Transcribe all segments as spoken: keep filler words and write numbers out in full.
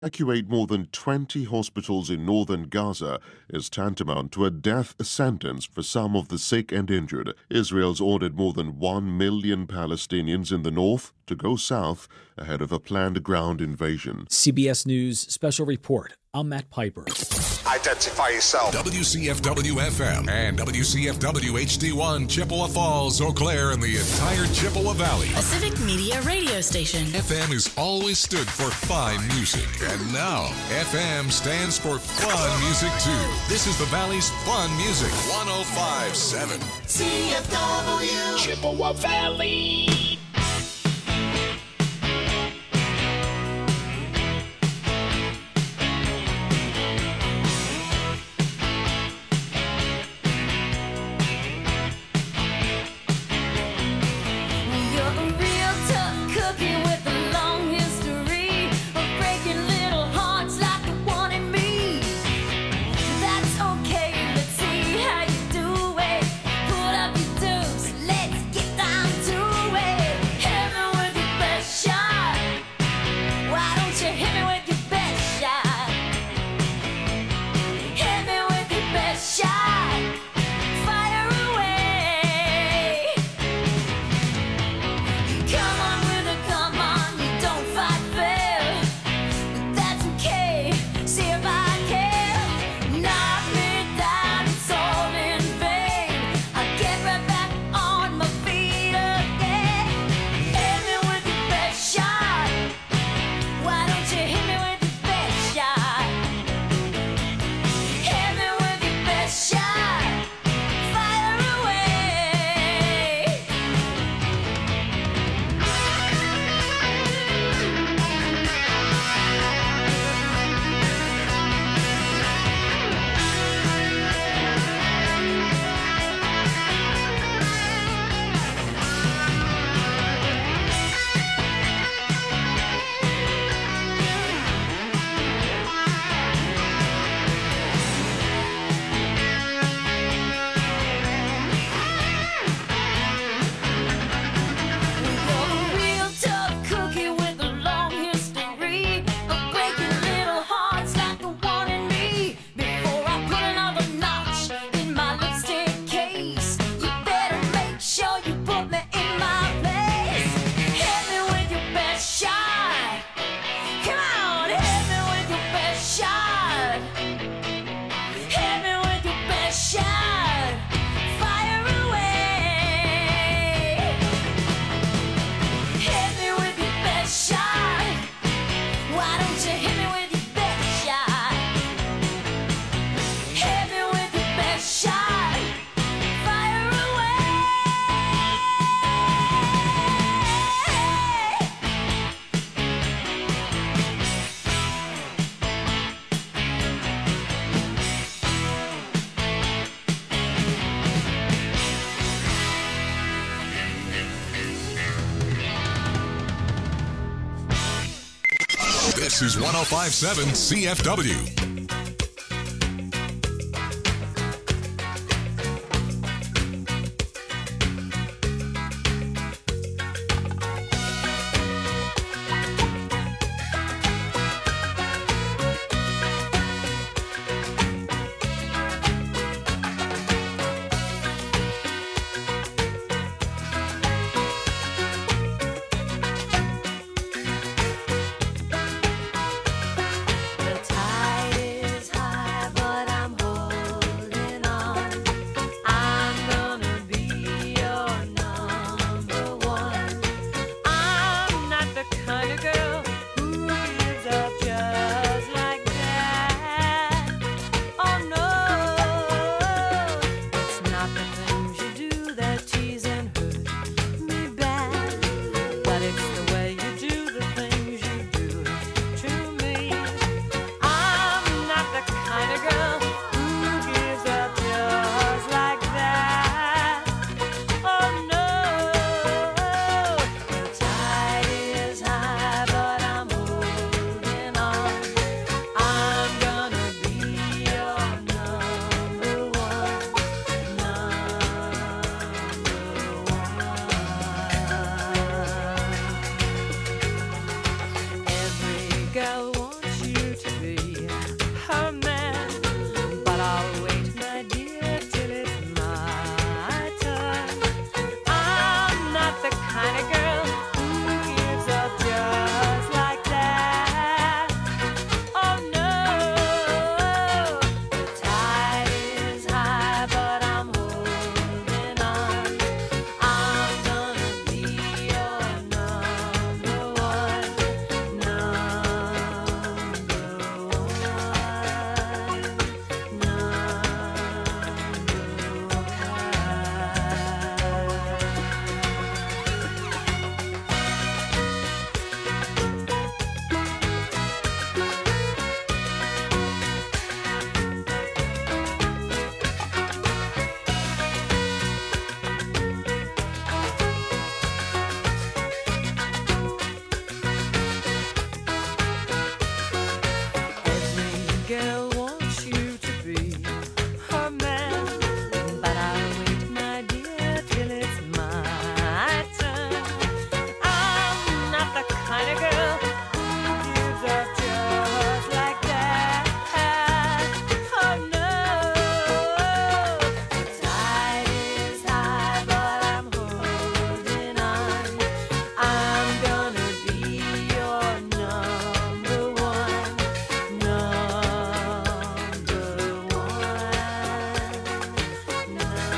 evacuate more than twenty hospitals in northern Gaza is tantamount to a death sentence for some of the sick and injured. Israel's ordered more than one million Palestinians in the north to go south ahead of a planned ground invasion. C B S News Special Report. I'm Matt Piper. Identify yourself. W C F W F M and W C F W H D one, Chippewa Falls, Eau Claire, and the entire Chippewa Valley. A civic media radio station. F M has always stood for fine music, and now F M stands for fun music too. This is the Valley's fun music. one oh five point seven C F W Chippewa Valley. This is one oh five point seven C F W. The tide girl wants you to be her man, but I'll wait, my dear, till it's my turn. I'm not the kind of girl who gives up just like that. Oh no, the tide is high, but I'm holding on. I'm gonna be your number one, number one,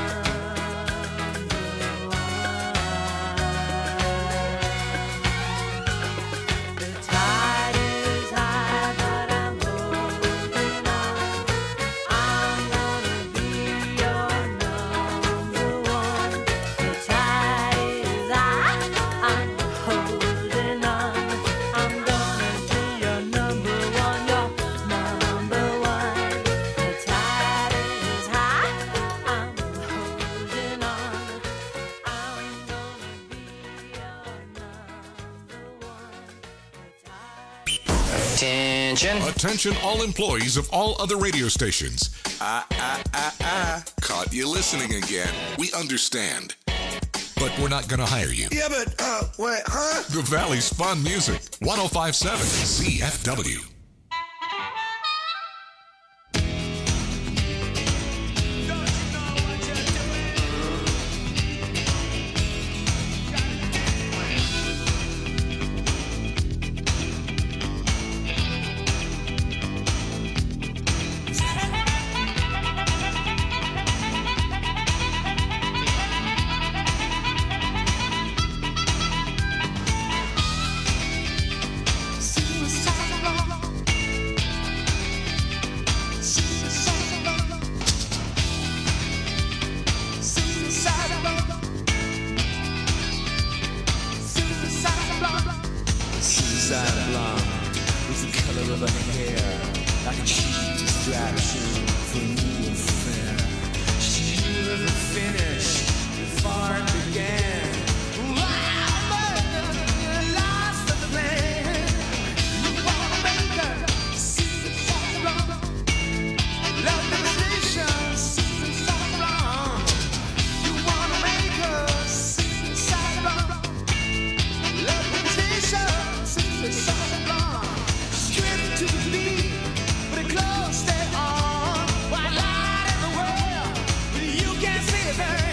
number one. The tide is high, but I'm holding on. I'm gonna be your number one. The tide is high, I'm holding on. I'm gonna be your number one, your number one. The tide is high, I'm holding on. I'm gonna be your number one. The tide. Attention. Attention all employees of all other radio stations. Ah, ah, ah, ah. Caught you listening again. We understand. But we're not going to hire you. Yeah, but, uh, wait, huh? The Valley's Fun Music. one oh five point seven C F W. Suicide blonde is the color of her hair, like a cheap distraction for a new affair. She never finished before it began. Wow, but you lost the plan. You wanna make her suicide blonde. Love devastation, suicide blonde. You wanna make her suicide blonde. Love devastation. Suicide blonde, stripped to the beat, but her clothes stay on. White light in the world, but you can't see a thing.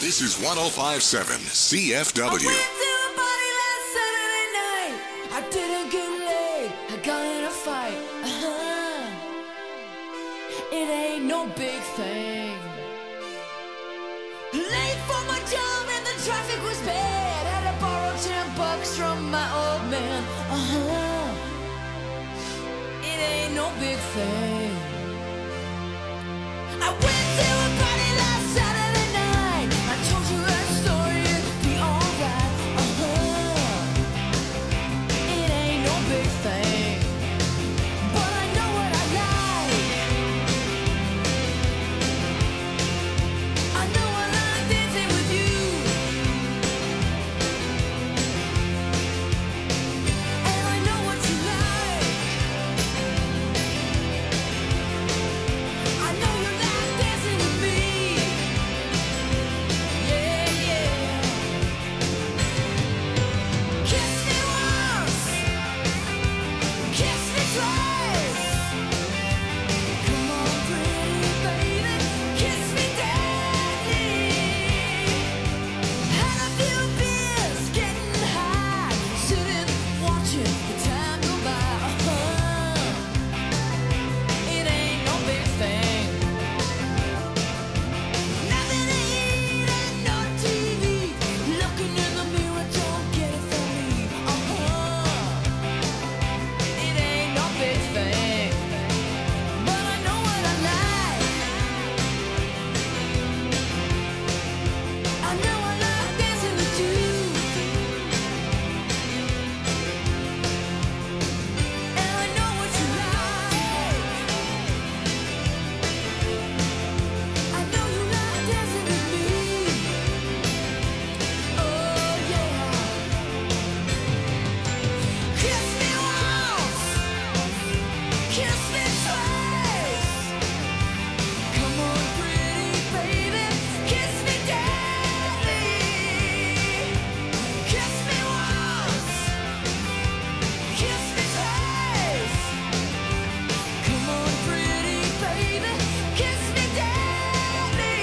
This is one oh five point seven C F W. I went to a party last Saturday night. I didn't get laid. I got in a fight. Uh-huh. It ain't no big thing. Late for my job and the traffic was bad. Had to borrow ten bucks from my old man. Uh-huh. It ain't no big thing. I went to a party last Saturday night. I told you that story, it'd be alright. Uh-huh. It ain't no big thing, but I know what I like. I know I like dancing with you, and I know what you like. I know you like dancing with me. Yeah, yeah. Kiss me once, kiss me twice. Come on, pretty baby, kiss me deadly. Had a few beers, getting high, sitting watching the time go by. Uh-huh. It ain't no big thing. Nothing to eat and no T V. Looking in the mirror, don't get it from me. Uh-huh. It ain't no big thing, but I know what I like. I know I like dancing with you, and I know what you like. I know you like dancing with me. Oh yeah. Kiss me once, kiss me twice. Come on, pretty baby, kiss me deadly. Kiss me once, kiss me twice. Come on, pretty baby, kiss me deadly.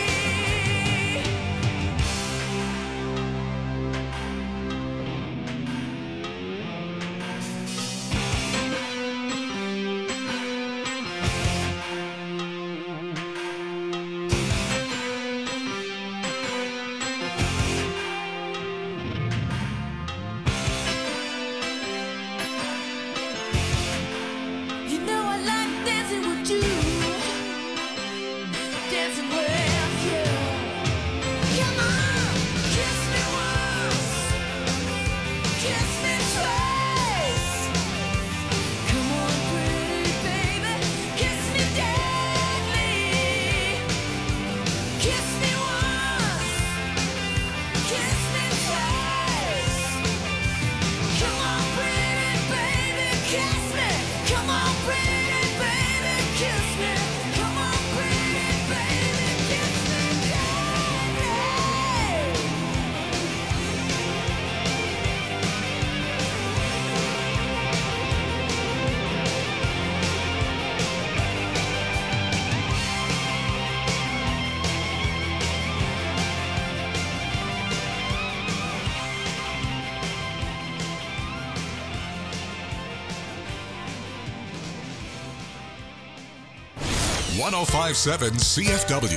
You know I like dancing with you, dancing with you. Come on, kiss me once, kiss me twice. Come on, pretty baby, kiss me deadly. Kiss me once, kiss me twice. Come on, pretty baby, kiss me. Come on, pretty baby, kiss me. Come on, pretty baby, kiss me deadly. one oh five point seven C F W.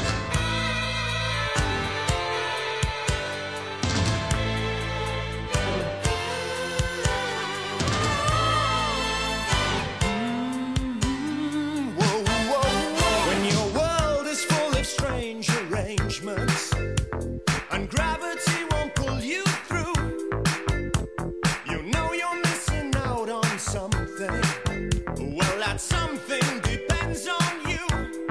When your world is full of strange arrangements and gravity won't pull you through, you know you're missing out on something. Well, that something depends on you.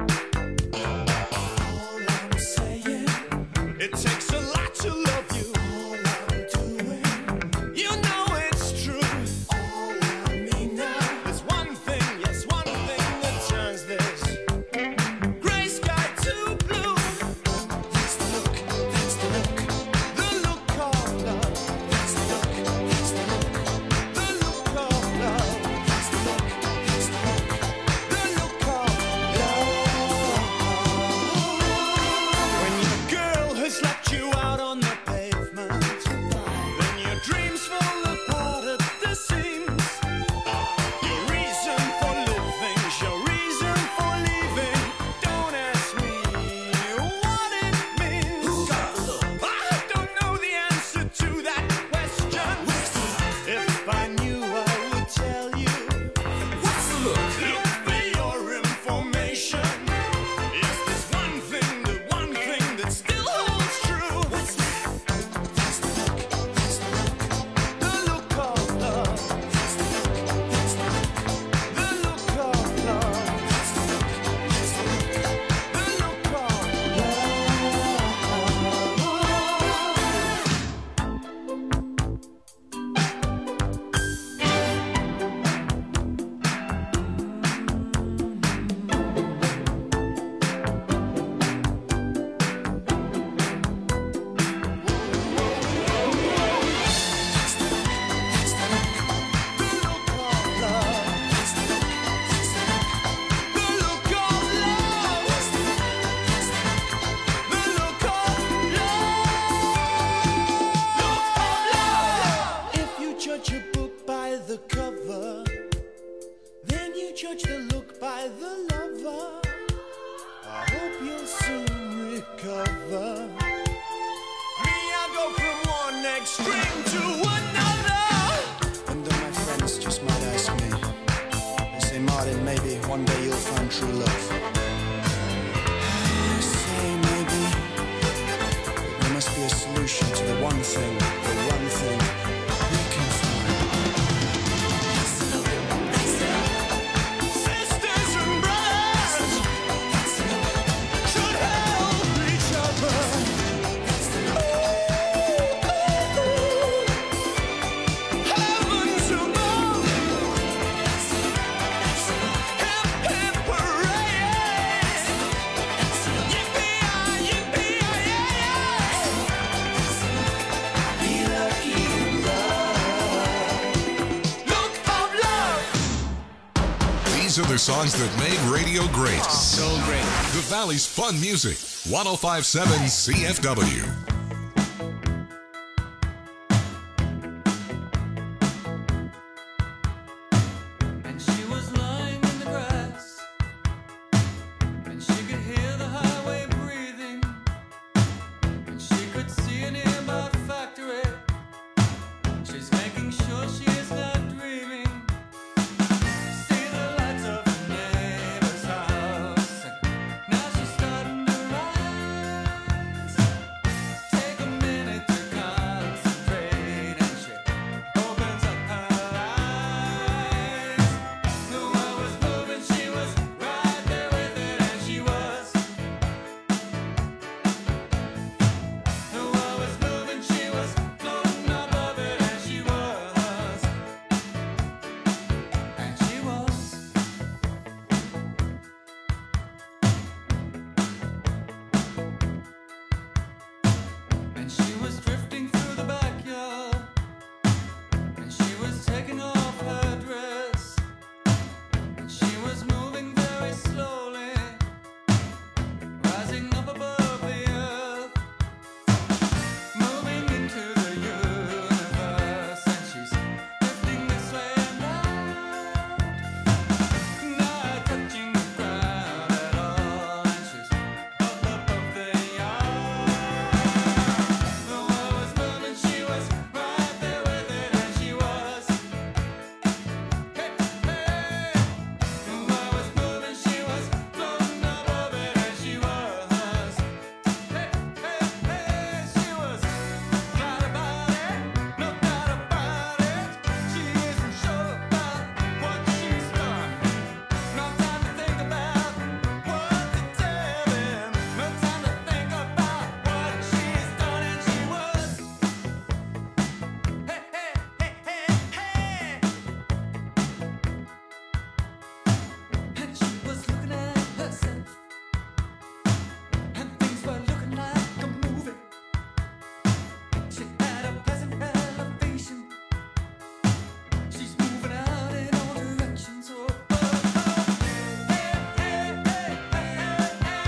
All I'm saying, it takes a lot to love you. All I'm doing, you know it's true. All I mean now is one thing, yes, one thing that turns this gray sky to blue. That's the look, that's the look, the look of love. That's the look, that's the look, the look of love. That's the look, that's the look, the look of love. When your girl has left true love. I say maybe there must be a solution to the one thing, the one thing we can find. Sisters and brothers should help each other. Heavens above, hip hip hooray! Yippee-yi, yippee-yi, be lucky in love. Look of love. These are the songs that made radio great. So great. The Valley's Fun Music, one oh five point seven C F W. And she was lying in the grass, and she could hear the highway breathing, and she could see a nearby factory. She's making sure she is not dreaming. See the lights of her neighbor's house, and now she's starting to rise. Take a minute to concentrate, and she opens up her eyes. The world was moving, she was right there with it, and she was. The world was moving, she was floating above it, and she was. And she was. And she was drifting through the backyard, and she was taking off her dress, and she was moving very slowly, rising up above the earth, moving into the universe, and she's drifting this way and out, not touching the ground at all, and she's up above the yard. The world was moving, she was right there with it, and she was. Hey, hey. The world was moving, she was floating above it, and she was. Hey, hey, hey, she was right about it, no doubt about it. She isn't sure about what she's done. No time to think about what to tell him. No time to think about what she's done, and she was. Hey, hey, hey, hey, hey. And she was looking at herself, and things were looking like a movie. She had a pleasant elevation. She's moving out in all directions. Oh, oh, oh. Hey, hey, hey, hey, hey,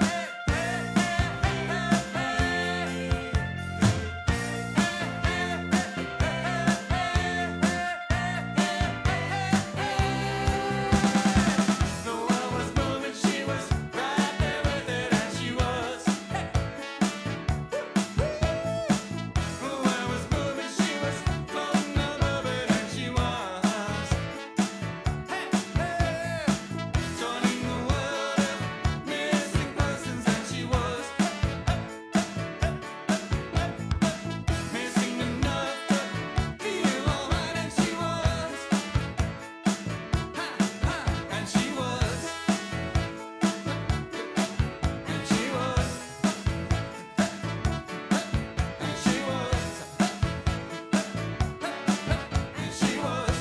the world was moving, she was right there with it, and she was. The world was moving, she was floating above it, and she was. Joining the world of missing persons, and she was. Missing enough to feel alright, and she was. And she was. And she was. And she was. And she was.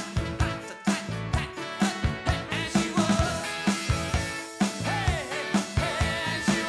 And she was. Hey, hey, and she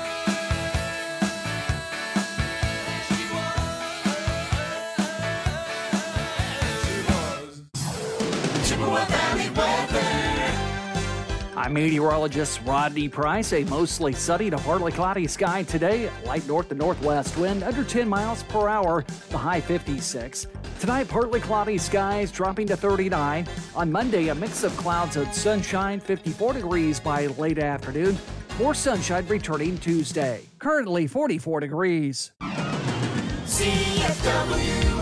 was. Chippewa Valley weather. I'm meteorologist Rodney Price. A mostly sunny to partly cloudy sky today. Light north to northwest wind under ten miles per hour. The high fifty-six. Tonight, partly cloudy skies dropping to thirty-nine. On Monday, a mix of clouds and sunshine, fifty-four degrees by late afternoon. More sunshine returning Tuesday. Currently forty-four degrees. C F W.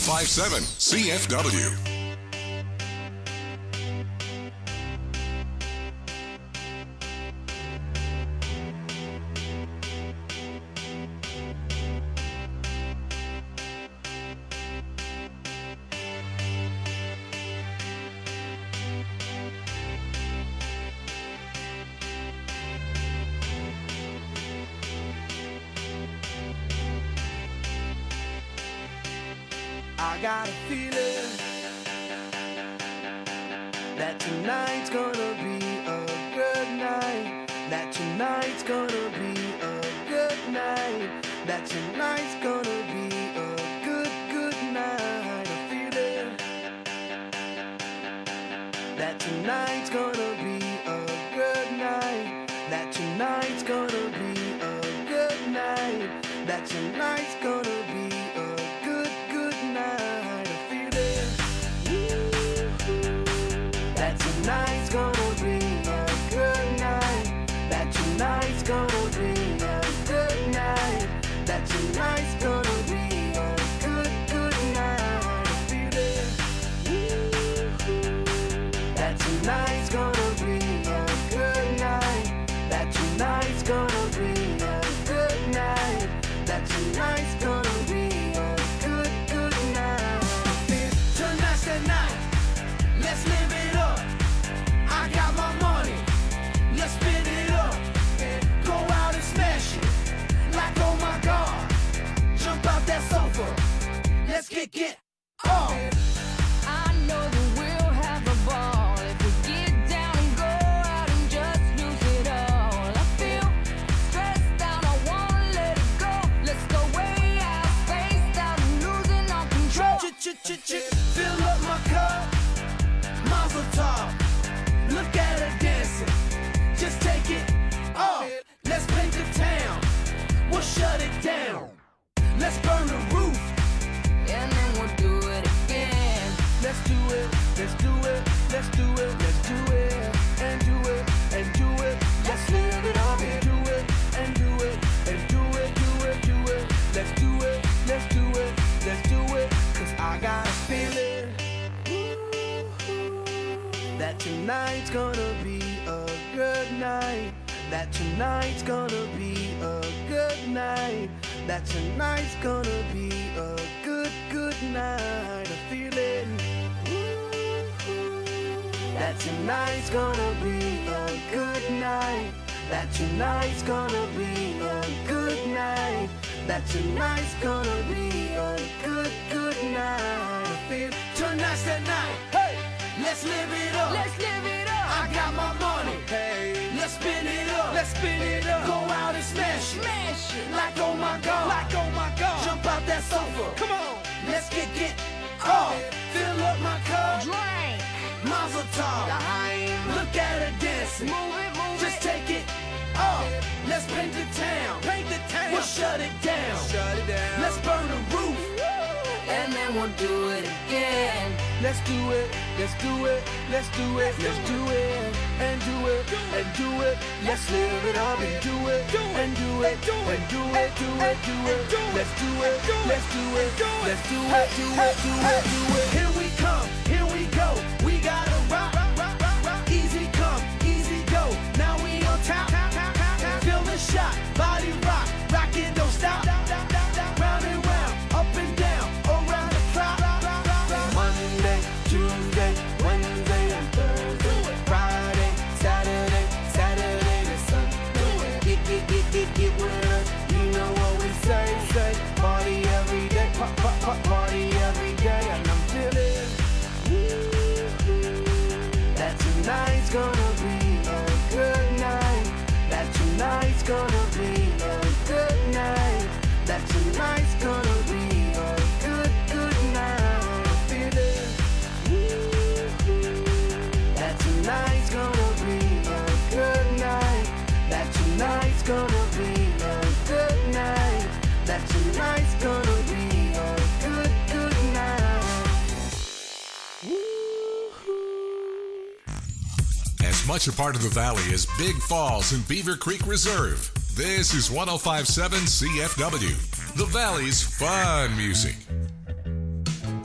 five point seven C F W. I got a feeling that tonight's gonna be a good night. That tonight's gonna be a good night. That tonight's gonna be a good, good night. A feeling that tonight's gonna be a good night. That tonight's gonna be a good night. That tonight's gonna be a good, good night. A feeling that tonight's gonna be a good night. That tonight's gonna be a good night. That tonight's gonna be a good, good night. A feeling that tonight's gonna be a good night. That tonight's gonna be a good night. That tonight's gonna be a good, good night. Tonight's the night. Let's live it up. I got my money. Let's spin it up. Go out and smash it. Like, oh my God. Jump out that sofa. Let's get, get off. I know that we'll have a ball if we get down and go out and just lose it all. I feel stressed out, I wanna let it go. Let's go way out, spaced out and losing all control. Fill up my cup. Mazel tov. Look at her dancing. Just take it off. Let's paint the town. We'll shut it down. Let's burn the roof. And then we'll do it again. Let's do it, let's do it, let's do it, let's do it, and do it, and do it. Let's live it up and do it, and do it, and do it, do it, do it. Let's do it, let's do it, let's do it. Cause I got a feeling that tonight's gonna be a good night. That tonight's gonna be a good night. That tonight's gonna be a good, good night. A feeling that tonight's gonna be a good night. That tonight's gonna be a good night. That tonight's gonna be a good, good night. I feel tonight's the night. Hey, let's live it up. Let's live it up. I got my money. Hey, let's spin it up. Let's spin it up. Go out and smash it. Smash it. Like oh my God. Like oh my God. Jump out that sofa. Come on. Let's get get off. Fill up my cup. Drink. Mazel tov. Dime. Look at her dancing. Move it, move Just it. take it off. Let's paint the town. Paint the town. We'll shut it down. Shut it down. Let's burn the roof. And then we'll do it again. Let's do it, let's do it, let's do it, let's do it, and do it, and do it. Let's live it up and do it, and do it, and do it, do it, do it. Let's do it, let's do it, let's do it, do it, do it, do it. Here we come, here we go. We gotta rock, rock, rock, rock. Easy come, easy go. Now we on top, feel the shot, body rock, rockin', don't stop. Round and round, up and down, around the clock. Monday, Tuesday, Wednesday, and Thursday, Friday, Saturday, Saturday to Sunday. Get, get, get, get, get with us. You know what we say, say. Party every day, pop, pop, pop, party every day. And I'm feeling that tonight's gonna be a good night. That tonight's gonna be a good night. That tonight's gonna be a good, good night. Feeling that tonight's gonna be a good night. That tonight's gonna be a good night. That tonight's gonna be a good, good night. As much a part of the Valley as Big Falls and Beaver Creek Reserve, this is one oh five point seven C F W, the Valley's fun music.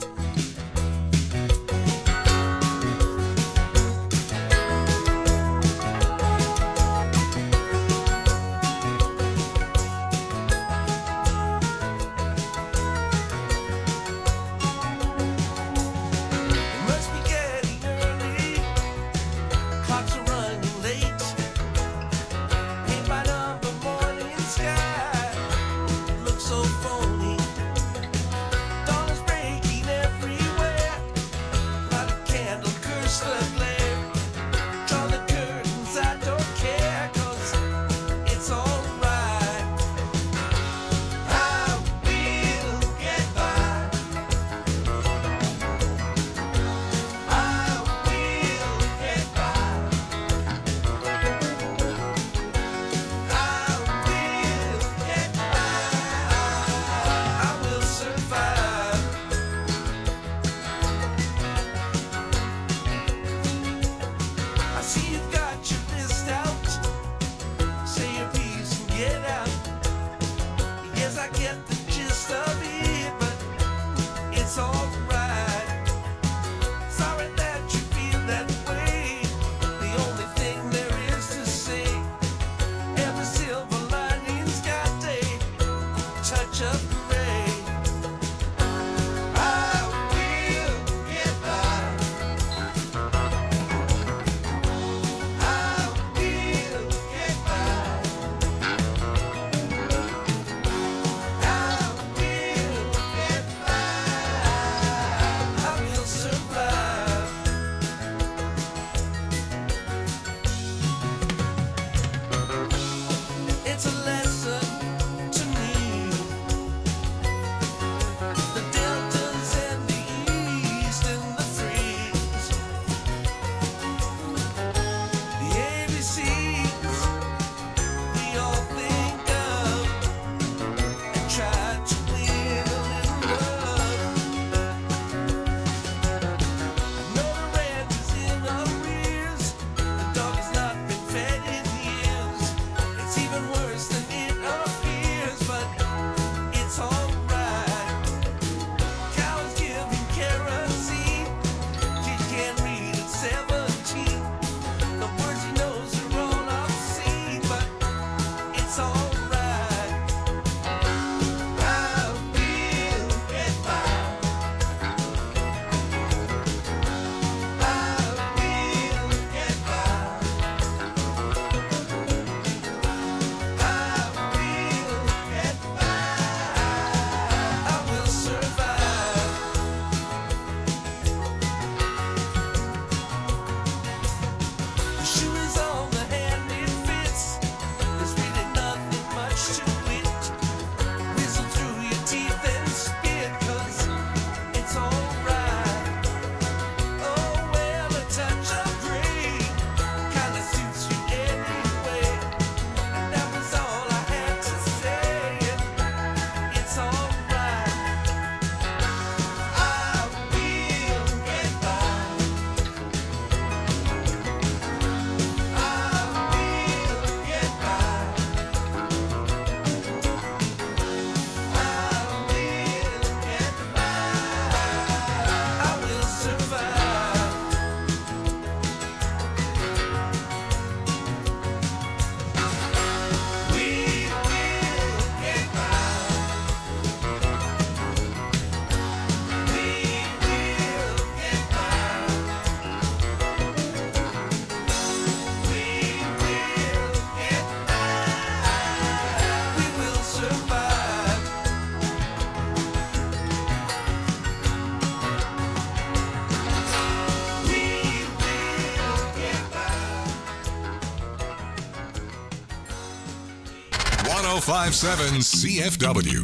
oh five point seven C F W.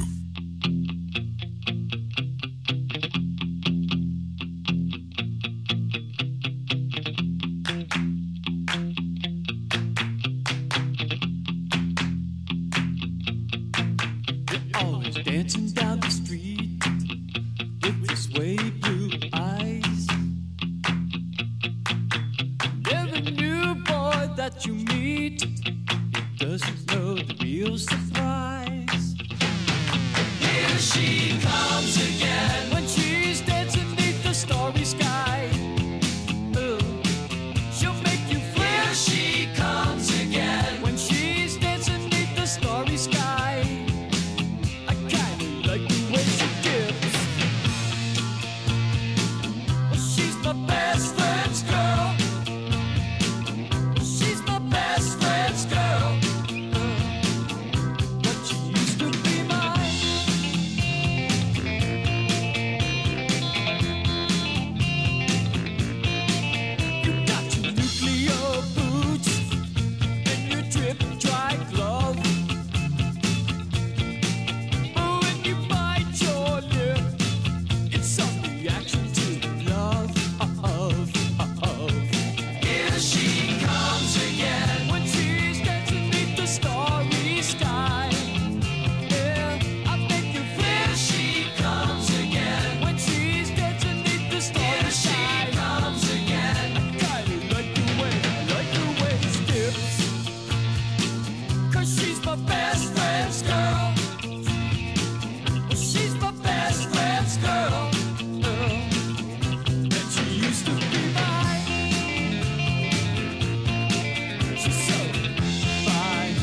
Always dancing down the street with your suede blue eyes. Every new boy that you meet doesn't know the real surprise. Here she comes again when she's dancing beneath the starry sky. Oh, she'll make you feel. Here she comes again when she's dancing beneath the starry sky. I kinda like the way she dips. Well, she's my best friend's girl. She's my best friend's girl. But she used to be mine. You got your nuclear boots and your drip dry glove. Oh, when you bite your lip, it's some reaction to love. Here she comes again when she's dancing beneath the starry sky. Yeah, I make you feel. Here she comes again when she's dancing beneath the starry sky. Here she comes again. I kinda like the way, I like the way she dips. 'Cause she's my best friend's girl. She's my best friend's girl. And she used to be mine. She's so fine.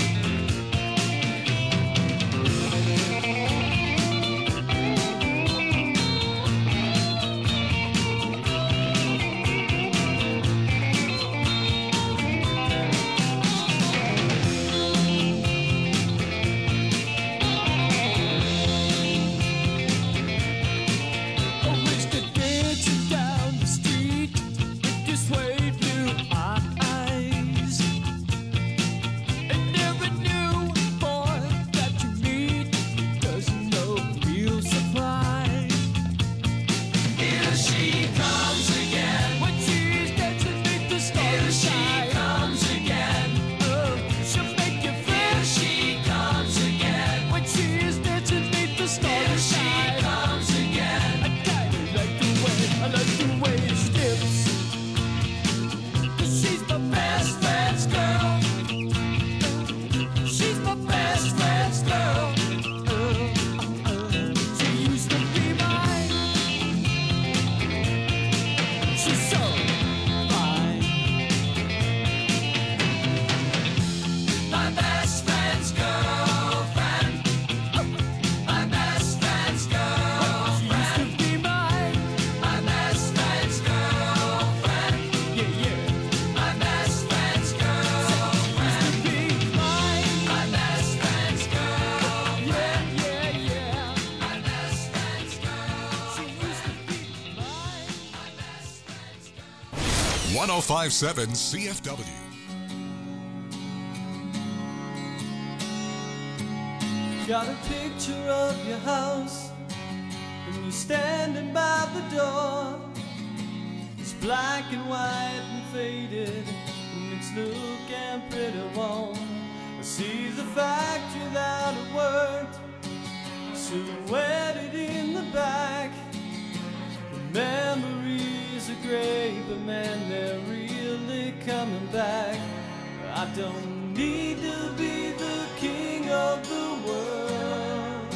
Always good dancing down the street with your suede blue eyes. And every new boy that you meet doesn't know the real surprise. Here she comes again when she's dancing beneath the starry sky. Here she comes again. Oh, she'll make you feel. Here she comes again when she's dancing beneath the starry sky. Here she comes again. I kinda like the way, I like the way she dips. 'Cause she's my best friend's girl. She's my best friend's girl. She used to be mine. She's so fine. My best friend's girlfriend. My best friend's girlfriend. She used to be mine. My best friend's girlfriend. Yeah, yeah. My best friend's girlfriend. She used to be mine. My best friend's girlfriend. Yeah, yeah, yeah. My best friend's girl. She used to be mine. My best friend's girl. one oh five point seven C F W. Got a picture of your house, and you're standing by the door. It's black and white and faded, and it's looking pretty warm. I see the factory that it worked, silhouetted in the back. The memories are great, but man, they're really coming back. I don't need to be the king of the world,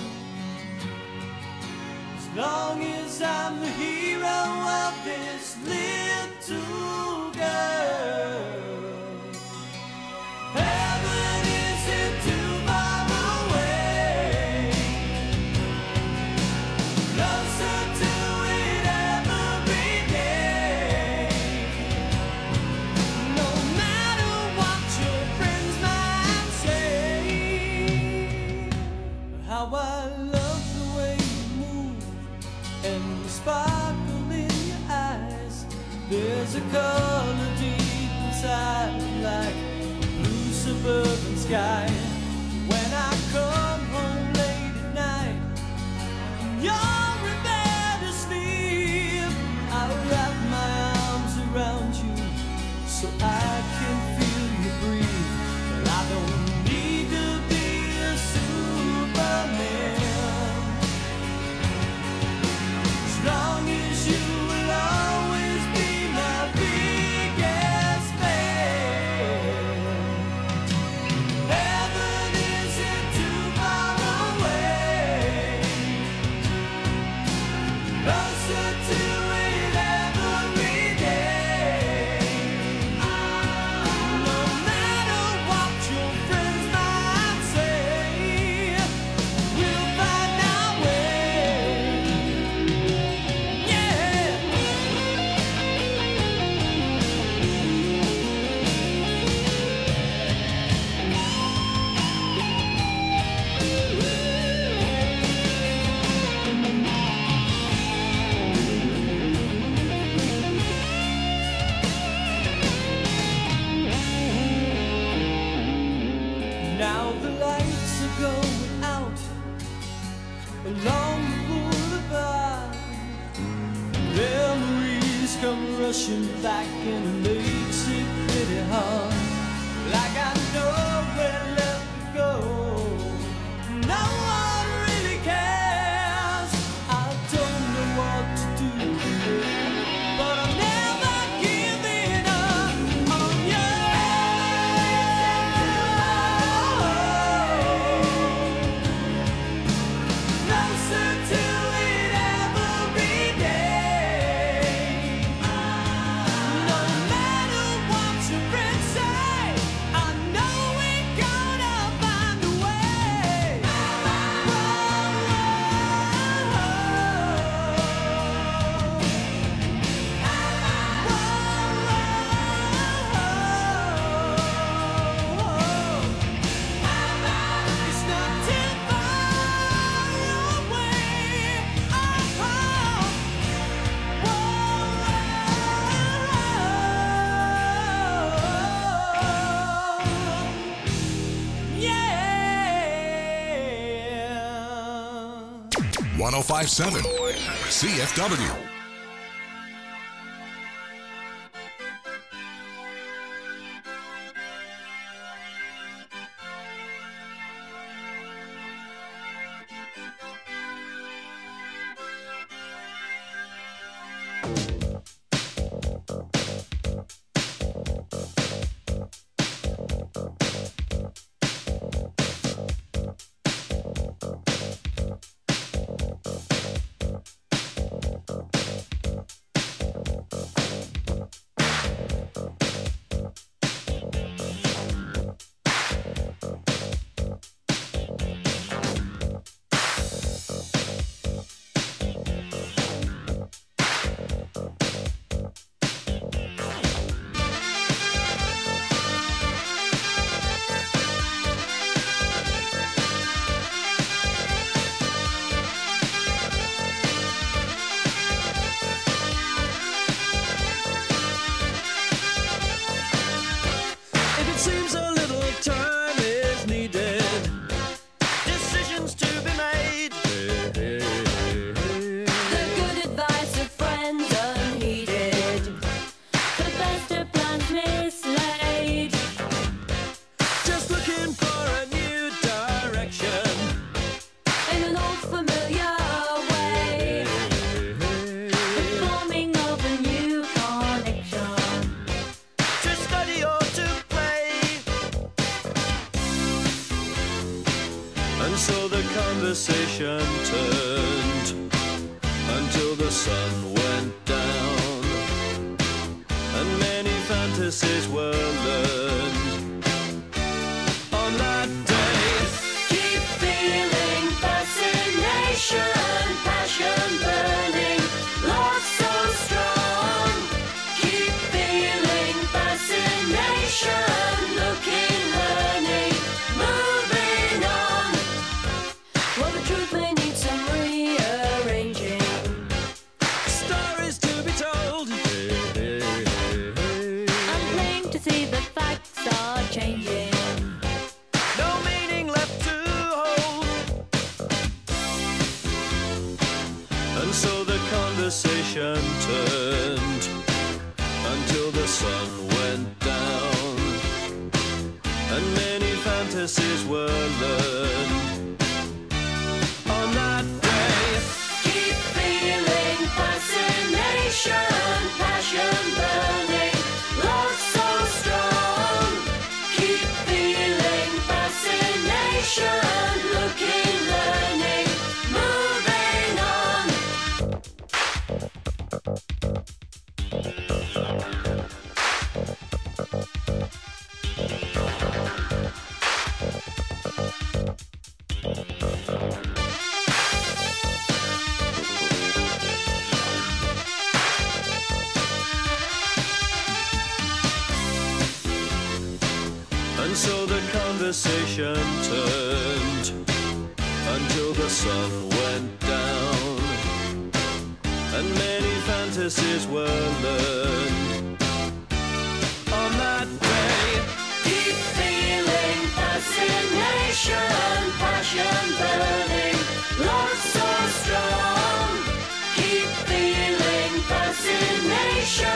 as long as I'm the hero of this little girl. Heaven isn't too far away, closer to it every day. No matter what your friends might say, how I love the way you move and the sparkle in your eyes. There's a color deep inside, like a blue suburban sky. When I come rushing back and it makes it pretty hard. Like I know where left to go. No one really cares. I don't know what to do, but I'm never giving up on you. Closer to it every day. No matter what your friends say, I know we're gonna find a way. It's not too far away. Yeah. one oh five point seven C F W. If it seems a little time is needed, decisions to be made. The good advice of friends unheeded, the best of plans mislaid. Just looking for a new direction. In an old familiar way, the forming of a new connection. To study or to play. And so the conversation turned until the sun went down, and many fantasies were learned on that day. Keep feeling fascination, passion burning, love so strong. Keep feeling fascination, looking, learning, moving on. Well, the truth may need some rearranging. Stories to be told. I'm plain to see the facts are changing. No meaning left to hold. And so the conversation turned until the sun went down, and many fantasies were learned on that day. Keep feeling fascination, passion burning, love so strong. Keep feeling fascination, looking, learning, moving on. And so the conversation turned until the sun went down, and many fantasies were learned on that day. Keep feeling fascination, passion burning, love so strong. Keep feeling fascination.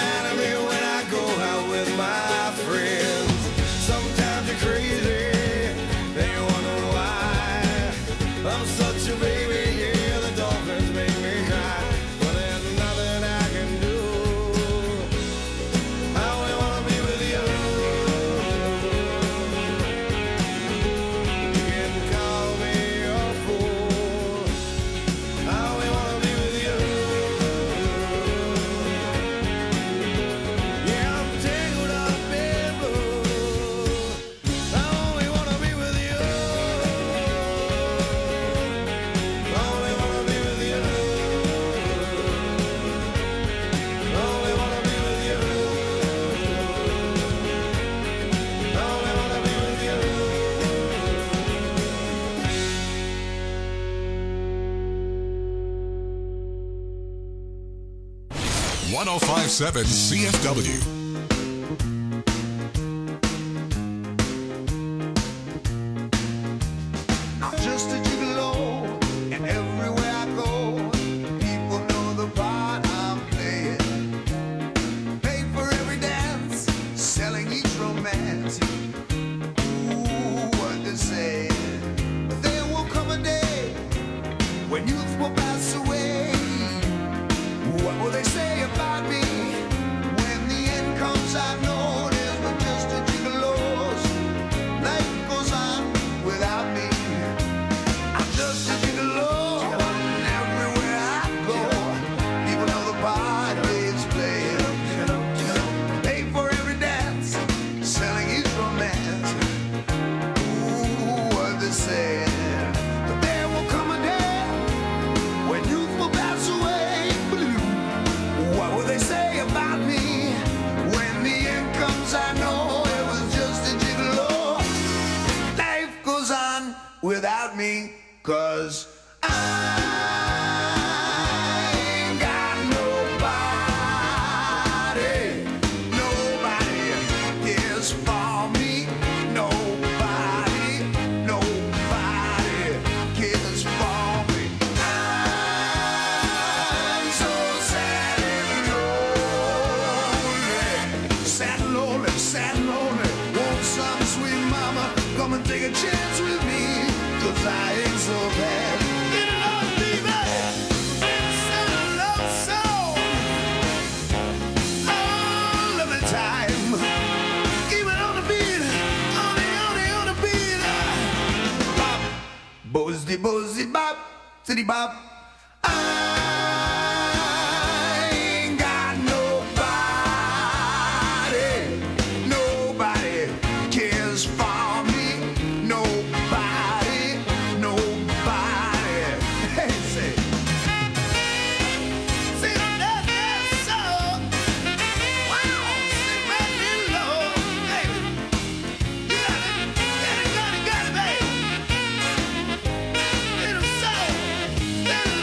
remind me when I go out with my friends. Sometimes you're crazy, and you wonder why. I'm such a baby, yeah, the dolphins make me cry. But there's nothing I can do. I only wanna be with you. You can call me a fool. I only wanna be with you. Yeah, I'm tangled up in blue. I only wanna be with you. I only wanna be with you. I only wanna be with you. I only wanna be with you. one oh five point seven C F W. I'm just a gigolo, and everywhere I go, people know the part I'm playing. Pay for every dance, selling each romance. Ooh, what they say. But there will come a day when youth will pass away. What will they say about me when the end comes? I know there's but just a gigolo's. Life goes on without me. I'm just a gigolo, and everywhere I go, people know the part it's playing. Pay for every dance, selling each romance. Ooh, what they say. But there will come a day when youth will pass away. What will they say about me when the end comes? I know it was just a gigolo. Life goes on without me, 'cause I ain't got nobody. Nobody cares for me. Nobody, nobody cares for me. I'm so sad and lonely. Sad and lonely, sad and lonely. Want some sweet mama come and take a chance with me, 'cause I ain't so bad. Get it on, baby. It's a love song. Oh, love the time. Keep it on the beat. On the, on the, on the beat. Bop, bozzy, bozzy, bop, city bop. I ain't got nobody. Nobody cares for me. Nobody, nobody. Hey, say. See that, that song. Wow, sit right there low, baby. You got it, got it, got it, got it, baby. Little soul, little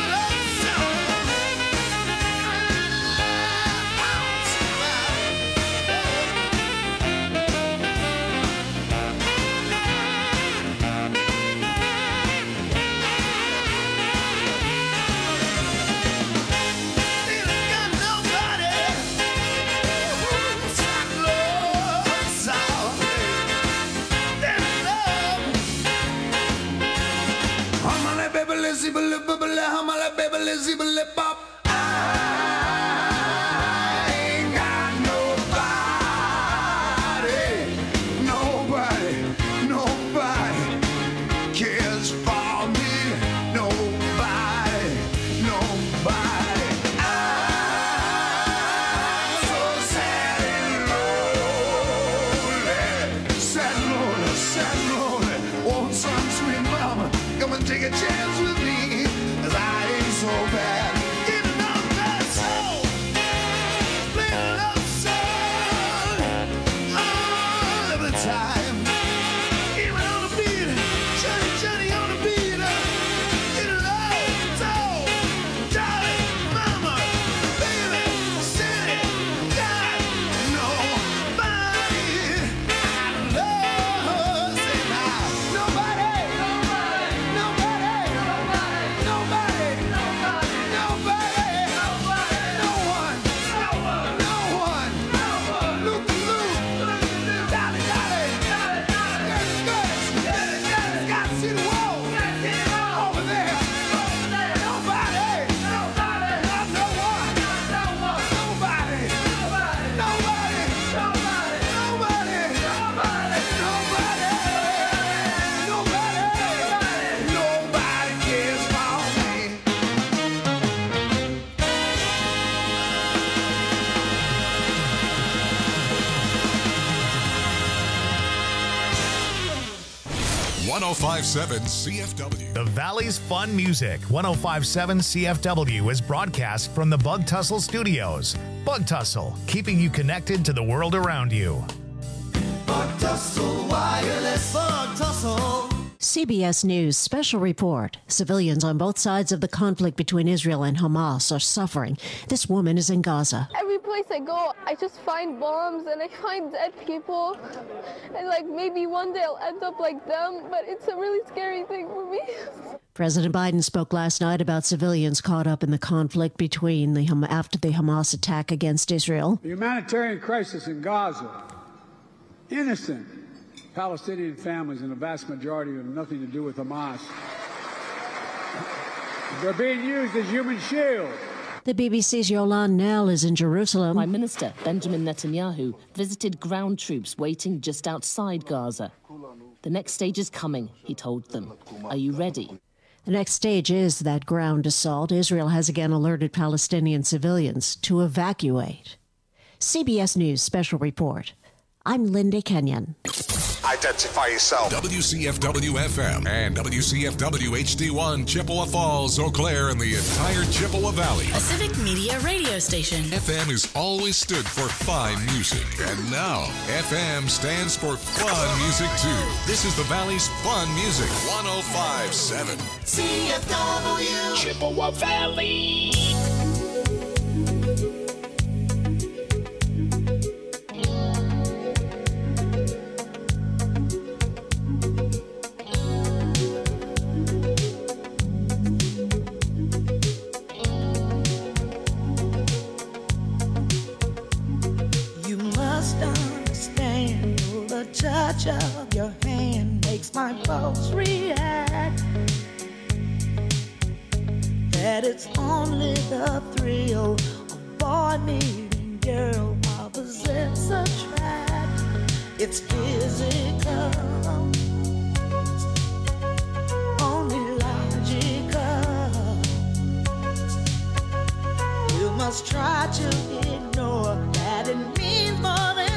one oh five point seven C F W. The Valley's Fun Music, one oh five point seven C F W, is broadcast from the Bug Tussle Studios. Bug Tussle, keeping you connected to the world around you. Bug Tussle Wireless. Bug Tussle. C B S News special report. Civilians on both sides of the conflict between Israel and Hamas are suffering. This woman is in Gaza. Every place I go, I just find bombs and I find dead people. And like maybe one day I'll end up like them, but it's a really scary thing for me. President Biden spoke last night about civilians caught up in the conflict between the after the Hamas attack against Israel. The humanitarian crisis in Gaza, innocent Palestinian families, and the vast majority have nothing to do with Hamas. They're being used as human shields. The B B C's Yolande Nell is in Jerusalem. Prime Minister Benjamin Netanyahu visited ground troops waiting just outside Gaza. The next stage is coming, he told them. Are you ready? The next stage is that ground assault. Israel has again alerted Palestinian civilians to evacuate. C B S News special report. I'm Linda Kenyon. Identify yourself. W C F W F M and W C F W H D one, Chippewa Falls, Eau Claire, and the entire Chippewa Valley. A Civic Media radio station. F M has always stood for fine music, and now F M stands for fun music too. This is the Valley's Fun Music, one oh five point seven. C F W. Chippewa Valley. Touch of your hand makes my pulse react. That it's only the thrill of boy meeting girl, opposites attract. It's physical, only logical. You must try to ignore that it means more than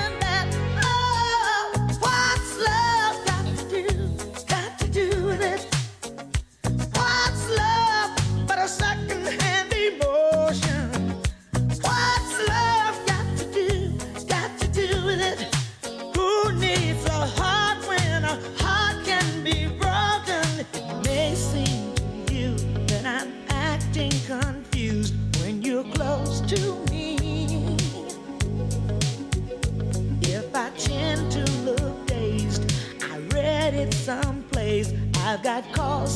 someplace. I've got calls